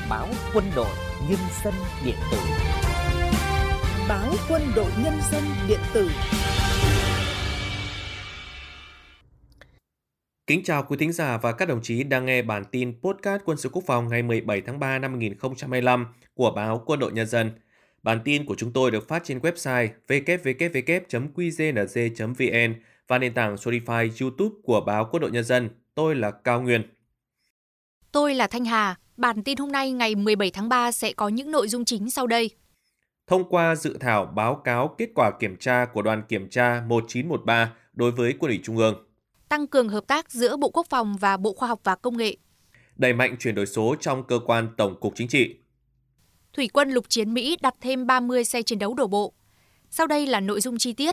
báo Quân đội Nhân dân điện tử. Báo Quân đội Nhân dân điện tử. Kính chào quý thính giả và các đồng chí đang nghe bản tin podcast Quân sự Quốc phòng ngày 17 tháng 3 năm 2025 của báo Quân đội Nhân dân. Bản tin của chúng tôi được phát trên website www.qznz.vn và nền tảng Spotify, YouTube của báo Quân đội Nhân dân. Tôi là Cao Nguyên. Tôi là Thanh Hà. Bản tin hôm nay ngày 17 tháng 3 sẽ có những nội dung chính sau đây. Thông qua dự thảo báo cáo kết quả kiểm tra của đoàn kiểm tra 1913 đối với Quân ủy Trung ương. Tăng cường hợp tác giữa Bộ Quốc phòng và Bộ Khoa học và Công nghệ. Đẩy mạnh chuyển đổi số trong cơ quan Tổng cục Chính trị. Thủy quân lục chiến Mỹ đặt thêm 30 xe chiến đấu đổ bộ. Sau đây là nội dung chi tiết.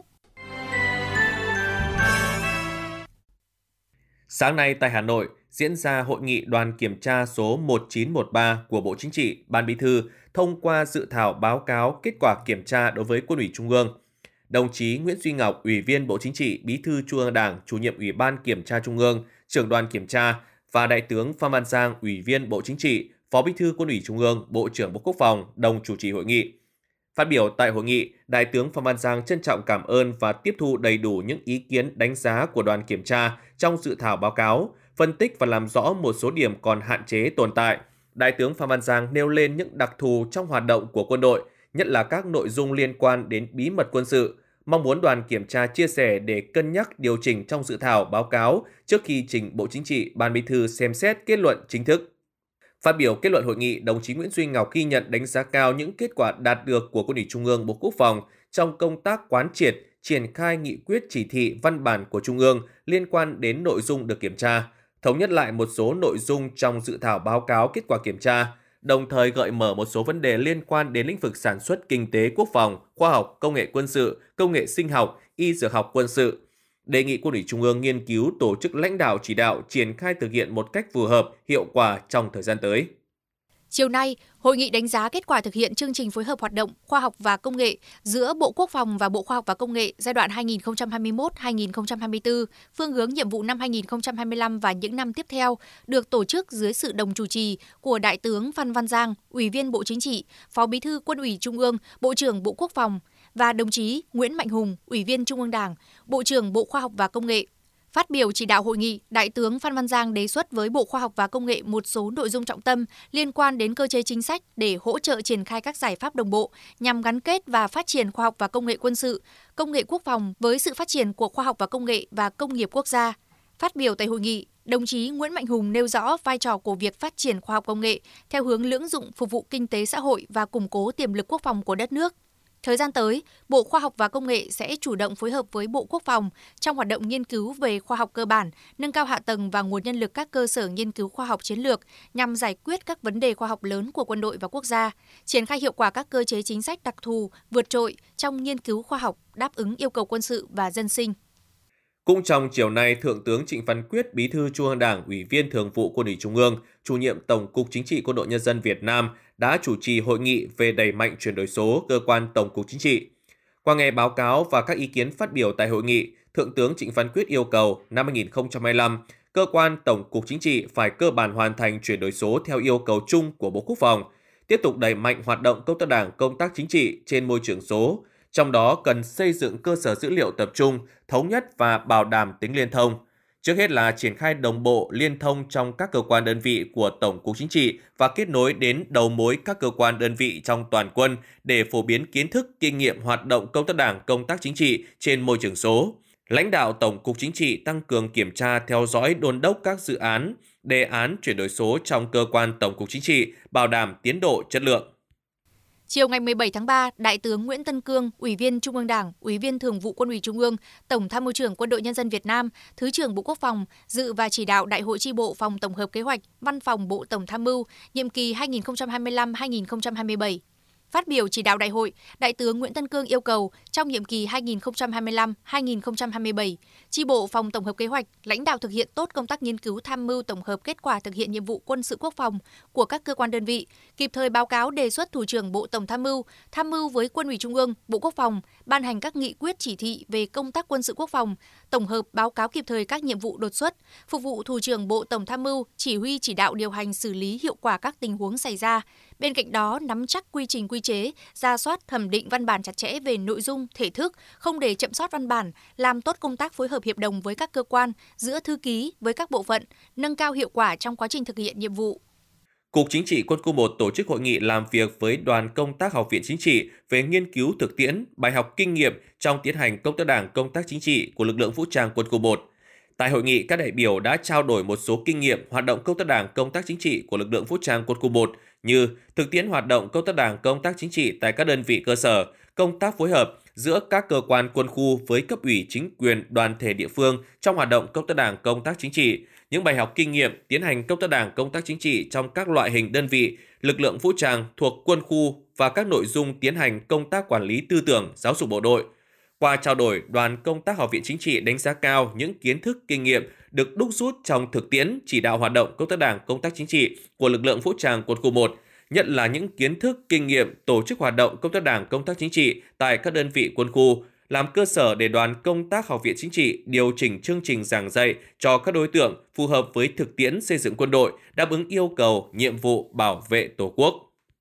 Sáng nay tại Hà Nội diễn ra hội nghị đoàn kiểm tra số 1913 của Bộ Chính trị, Ban Bí thư thông qua dự thảo báo cáo kết quả kiểm tra đối với Quân ủy Trung ương. Đồng chí Nguyễn Duy Ngọc, Ủy viên Bộ Chính trị, Bí thư Trung ương Đảng, Chủ nhiệm Ủy ban Kiểm tra Trung ương, Trưởng đoàn kiểm tra và Đại tướng Phan Văn Giang, Ủy viên Bộ Chính trị, Phó Bí thư Quân ủy Trung ương, Bộ trưởng Bộ Quốc phòng đồng chủ trì hội nghị. Phát biểu tại hội nghị, Đại tướng Phan Văn Giang trân trọng cảm ơn và tiếp thu đầy đủ những ý kiến đánh giá của đoàn kiểm tra trong dự thảo báo cáo, phân tích và làm rõ một số điểm còn hạn chế tồn tại. Đại tướng Phan Văn Giang nêu lên những đặc thù trong hoạt động của quân đội, nhất là các nội dung liên quan đến bí mật quân sự, mong muốn đoàn kiểm tra chia sẻ để cân nhắc điều chỉnh trong dự thảo báo cáo trước khi trình Bộ Chính trị, Ban Bí thư xem xét kết luận chính thức. Phát biểu kết luận hội nghị, đồng chí Nguyễn Duy Ngọc ghi nhận đánh giá cao những kết quả đạt được của Quân ủy Trung ương, Bộ Quốc phòng trong công tác quán triệt, triển khai nghị quyết chỉ thị văn bản của Trung ương liên quan đến nội dung được kiểm tra, thống nhất lại một số nội dung trong dự thảo báo cáo kết quả kiểm tra, đồng thời gợi mở một số vấn đề liên quan đến lĩnh vực sản xuất kinh tế quốc phòng, khoa học, công nghệ quân sự, công nghệ sinh học, y dược học quân sự. Đề nghị Quân ủy Trung ương nghiên cứu tổ chức lãnh đạo chỉ đạo triển khai thực hiện một cách phù hợp, hiệu quả trong thời gian tới. Chiều nay, hội nghị đánh giá kết quả thực hiện chương trình phối hợp hoạt động khoa học và công nghệ giữa Bộ Quốc phòng và Bộ Khoa học và Công nghệ giai đoạn 2021-2024, phương hướng nhiệm vụ năm 2025 và những năm tiếp theo được tổ chức dưới sự đồng chủ trì của Đại tướng Phan Văn Giang, Ủy viên Bộ Chính trị, Phó Bí thư Quân ủy Trung ương, Bộ trưởng Bộ Quốc phòng và đồng chí Nguyễn Mạnh Hùng, Ủy viên Trung ương Đảng, Bộ trưởng Bộ Khoa học và Công nghệ. Phát biểu chỉ đạo hội nghị, Đại tướng Phan Văn Giang đề xuất với Bộ Khoa học và Công nghệ một số nội dung trọng tâm liên quan đến cơ chế chính sách để hỗ trợ triển khai các giải pháp đồng bộ nhằm gắn kết và phát triển khoa học và công nghệ quân sự, công nghệ quốc phòng với sự phát triển của khoa học và công nghệ và công nghiệp quốc gia. Phát biểu tại hội nghị, đồng chí Nguyễn Mạnh Hùng nêu rõ vai trò của việc phát triển khoa học công nghệ theo hướng lưỡng dụng phục vụ kinh tế xã hội và củng cố tiềm lực quốc phòng của đất nước. Thời gian tới, Bộ Khoa học và Công nghệ sẽ chủ động phối hợp với Bộ Quốc phòng trong hoạt động nghiên cứu về khoa học cơ bản, nâng cao hạ tầng và nguồn nhân lực các cơ sở nghiên cứu khoa học chiến lược nhằm giải quyết các vấn đề khoa học lớn của quân đội và quốc gia, triển khai hiệu quả các cơ chế chính sách đặc thù, vượt trội trong nghiên cứu khoa học, đáp ứng yêu cầu quân sự và dân sinh. Cũng trong chiều nay, Thượng tướng Trịnh Văn Quyết, Bí thư Trung ương Đảng, Ủy viên Thường vụ Quân ủy Trung ương, Chủ nhiệm Tổng cục Chính trị Quân đội Nhân dân Việt Nam đã chủ trì hội nghị về đẩy mạnh chuyển đổi số cơ quan Tổng cục Chính trị. Qua nghe báo cáo và các ý kiến phát biểu tại hội nghị, Thượng tướng Trịnh Văn Quyết yêu cầu năm 2025, cơ quan Tổng cục Chính trị phải cơ bản hoàn thành chuyển đổi số theo yêu cầu chung của Bộ Quốc phòng, tiếp tục đẩy mạnh hoạt động công tác đảng, công tác chính trị trên môi trường số, trong đó cần xây dựng cơ sở dữ liệu tập trung, thống nhất và bảo đảm tính liên thông. Trước hết là triển khai đồng bộ liên thông trong các cơ quan đơn vị của Tổng cục Chính trị và kết nối đến đầu mối các cơ quan đơn vị trong toàn quân để phổ biến kiến thức, kinh nghiệm hoạt động công tác đảng, công tác chính trị trên môi trường số. Lãnh đạo Tổng cục Chính trị tăng cường kiểm tra, theo dõi, đôn đốc các dự án, đề án chuyển đổi số trong cơ quan Tổng cục Chính trị, bảo đảm tiến độ chất lượng. Chiều ngày 17 tháng 3, Đại tướng Nguyễn Tân Cương, Ủy viên Trung ương Đảng, Ủy viên Thường vụ Quân ủy Trung ương, Tổng Tham mưu trưởng Quân đội Nhân dân Việt Nam, Thứ trưởng Bộ Quốc phòng dự và chỉ đạo Đại hội chi bộ Phòng Tổng hợp Kế hoạch, Văn phòng Bộ Tổng Tham mưu, nhiệm kỳ 2025-2027. Phát biểu chỉ đạo đại hội, Đại tướng Nguyễn Tân Cương yêu cầu trong nhiệm kỳ 2025-2027, Chi bộ Phòng tổng hợp kế hoạch, lãnh đạo thực hiện tốt công tác nghiên cứu tham mưu tổng hợp kết quả thực hiện nhiệm vụ quân sự quốc phòng của các cơ quan đơn vị, kịp thời báo cáo đề xuất Thủ trưởng Bộ Tổng tham mưu với Quân ủy Trung ương, Bộ Quốc phòng, ban hành các nghị quyết chỉ thị về công tác quân sự quốc phòng, tổng hợp báo cáo kịp thời các nhiệm vụ đột xuất, phục vụ Thủ trưởng Bộ Tổng tham mưu, chỉ huy chỉ đạo điều hành xử lý hiệu quả các tình huống xảy ra. Bên cạnh đó, nắm chắc quy trình quy chế, rà soát thẩm định văn bản chặt chẽ về nội dung, thể thức, không để chậm sót văn bản, làm tốt công tác phối hợp hiệp đồng với các cơ quan, giữa thư ký với các bộ phận, nâng cao hiệu quả trong quá trình thực hiện nhiệm vụ. Cục Chính trị Quân khu 1 tổ chức hội nghị làm việc với đoàn công tác Học viện Chính trị về nghiên cứu thực tiễn, bài học kinh nghiệm trong tiến hành công tác đảng, công tác chính trị của lực lượng vũ trang Quân khu 1. Tại hội nghị, các đại biểu đã trao đổi một số kinh nghiệm hoạt động công tác đảng, công tác chính trị của lực lượng vũ trang Quân khu 1 như thực tiễn hoạt động công tác đảng, công tác chính trị tại các đơn vị cơ sở, công tác phối hợp giữa các cơ quan quân khu với cấp ủy chính quyền đoàn thể địa phương trong hoạt động công tác đảng, công tác chính trị, những bài học kinh nghiệm tiến hành công tác đảng, công tác chính trị trong các loại hình đơn vị, lực lượng vũ trang thuộc quân khu và các nội dung tiến hành công tác quản lý tư tưởng, giáo dục bộ đội. Qua trao đổi, đoàn công tác Học viện Chính trị đánh giá cao những kiến thức, kinh nghiệm được đúc rút trong thực tiễn chỉ đạo hoạt động công tác đảng, công tác chính trị của lực lượng vũ trang Quân khu 1, nhất là những kiến thức, kinh nghiệm tổ chức hoạt động công tác đảng, công tác chính trị tại các đơn vị quân khu, làm cơ sở để đoàn công tác Học viện Chính trị điều chỉnh chương trình giảng dạy cho các đối tượng phù hợp với thực tiễn xây dựng quân đội, đáp ứng yêu cầu, nhiệm vụ bảo vệ Tổ quốc.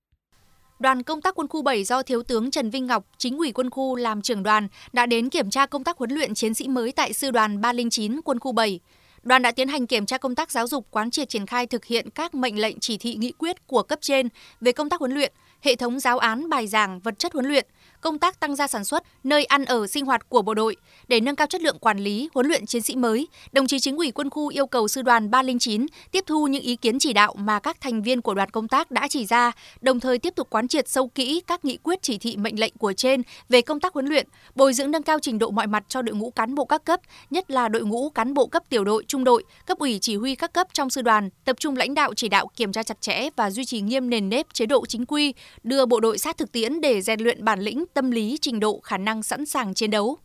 Đoàn công tác quân khu 7 do Thiếu tướng Trần Vinh Ngọc, Chính ủy quân khu làm trưởng đoàn đã đến kiểm tra công tác huấn luyện chiến sĩ mới tại Sư đoàn 309 quân khu 7. Đoàn đã tiến hành kiểm tra công tác giáo dục, quán triệt triển khai thực hiện các mệnh lệnh chỉ thị nghị quyết của cấp trên về công tác huấn luyện, hệ thống giáo án, bài giảng, vật chất huấn luyện, công tác tăng gia sản xuất, nơi ăn ở sinh hoạt của bộ đội. Để nâng cao chất lượng quản lý, huấn luyện chiến sĩ mới, đồng chí Chính ủy quân khu yêu cầu Sư đoàn 309 tiếp thu những ý kiến chỉ đạo mà các thành viên của đoàn công tác đã chỉ ra, đồng thời tiếp tục quán triệt sâu kỹ các nghị quyết chỉ thị mệnh lệnh của trên về công tác huấn luyện, bồi dưỡng nâng cao trình độ mọi mặt cho đội ngũ cán bộ các cấp, nhất là đội ngũ cán bộ cấp tiểu đội, trung đội, cấp ủy chỉ huy các cấp trong sư đoàn, tập trung lãnh đạo chỉ đạo kiểm tra chặt chẽ và duy trì nghiêm nền nếp chế độ chính quy, đưa bộ đội sát thực tiễn để rèn luyện bản lĩnh, tâm lý, trình độ, khả năng sẵn sàng chiến đấu.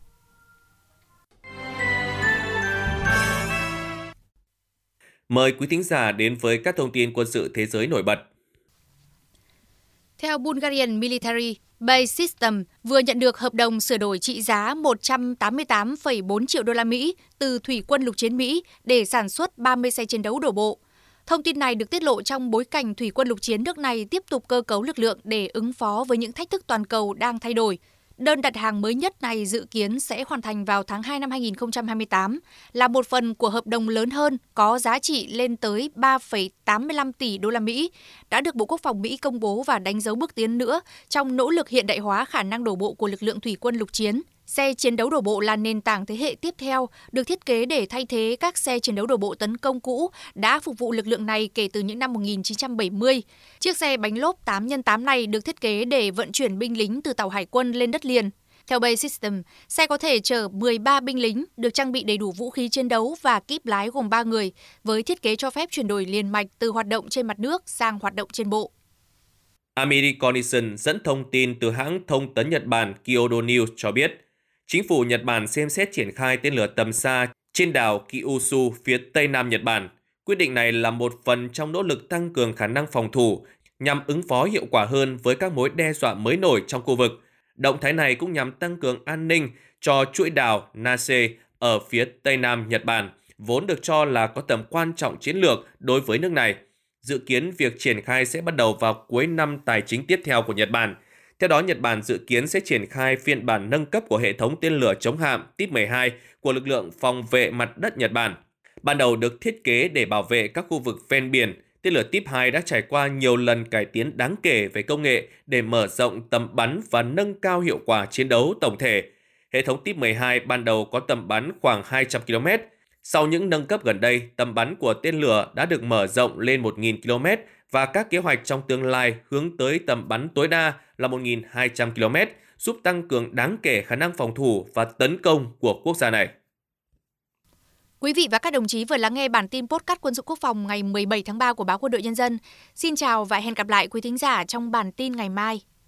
Mời quý thính giả đến với các thông tin quân sự thế giới nổi bật. Theo Bulgarian Military, Base System vừa nhận được hợp đồng sửa đổi trị giá 188,4 triệu đô la Mỹ từ Thủy quân lục chiến Mỹ để sản xuất 30 xe chiến đấu đổ bộ. Thông tin này được tiết lộ trong bối cảnh Thủy quân lục chiến nước này tiếp tục cơ cấu lực lượng để ứng phó với những thách thức toàn cầu đang thay đổi. Đơn đặt hàng mới nhất này dự kiến sẽ hoàn thành vào tháng 2 năm 2028, là một phần của hợp đồng lớn hơn có giá trị lên tới 3,85 tỷ đô la Mỹ, đã được Bộ Quốc phòng Mỹ công bố và đánh dấu bước tiến nữa trong nỗ lực hiện đại hóa khả năng đổ bộ của lực lượng thủy quân lục chiến. Xe chiến đấu đổ bộ là nền tảng thế hệ tiếp theo, được thiết kế để thay thế các xe chiến đấu đổ bộ tấn công cũ đã phục vụ lực lượng này kể từ những năm 1970. Chiếc xe bánh lốp 8x8 này được thiết kế để vận chuyển binh lính từ tàu hải quân lên đất liền. Theo Base System, xe có thể chở 13 binh lính, được trang bị đầy đủ vũ khí chiến đấu và kíp lái gồm 3 người, với thiết kế cho phép chuyển đổi liền mạch từ hoạt động trên mặt nước sang hoạt động trên bộ. American dẫn thông tin từ hãng thông tấn Nhật Bản Kyodo News cho biết, chính phủ Nhật Bản xem xét triển khai tên lửa tầm xa trên đảo Kyushu phía tây nam Nhật Bản. Quyết định này là một phần trong nỗ lực tăng cường khả năng phòng thủ nhằm ứng phó hiệu quả hơn với các mối đe dọa mới nổi trong khu vực. Động thái này cũng nhằm tăng cường an ninh cho chuỗi đảo Nase ở phía tây nam Nhật Bản, vốn được cho là có tầm quan trọng chiến lược đối với nước này. Dự kiến việc triển khai sẽ bắt đầu vào cuối năm tài chính tiếp theo của Nhật Bản. Theo đó, Nhật Bản dự kiến sẽ triển khai phiên bản nâng cấp của hệ thống tên lửa chống hạm Type 12 của lực lượng phòng vệ mặt đất Nhật Bản. Ban đầu được thiết kế để bảo vệ các khu vực ven biển, tên lửa Type 2 đã trải qua nhiều lần cải tiến đáng kể về công nghệ để mở rộng tầm bắn và nâng cao hiệu quả chiến đấu tổng thể. Hệ thống Type 12 ban đầu có tầm bắn khoảng 200 km. Sau những nâng cấp gần đây, tầm bắn của tên lửa đã được mở rộng lên 1.000 km và các kế hoạch trong tương lai hướng tới tầm bắn tối đa là 1.200 km, giúp tăng cường đáng kể khả năng phòng thủ và tấn công của quốc gia này. Quý vị và các đồng chí vừa lắng nghe bản tin podcast Quân sự Quốc phòng ngày 17 tháng 3 của báo Quân đội Nhân dân. Xin chào và hẹn gặp lại quý thính giả trong bản tin ngày mai.